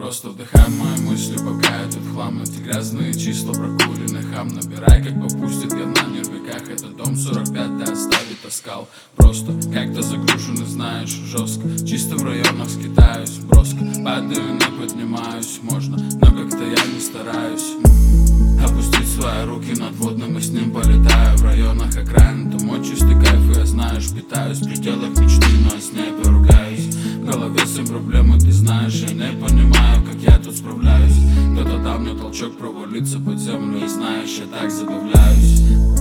Просто вдыхай мои мысли, пока я тут хлам. Эти грязные числа, прокуренный хам. Набирай, как попустит говна в нервиках. Этот дом 45 ты оставить таскал. Просто как-то загружен и знаешь, жестко. Чисто в районах скитаюсь, броско. Падаю, не поднимаюсь, можно, но как-то я не стараюсь опустить свои руки над водным и с ним полетаю. В районах окраин, там мой чистый кайф, и я знаешь, питаюсь в пределах мечты, но я с ней поругаюсь. В голове все проблемы, ты знаешь, я не понимаю, как я тут справляюсь. Кто-то дал мне толчок провалиться под землю, и знаешь, я так забавляюсь.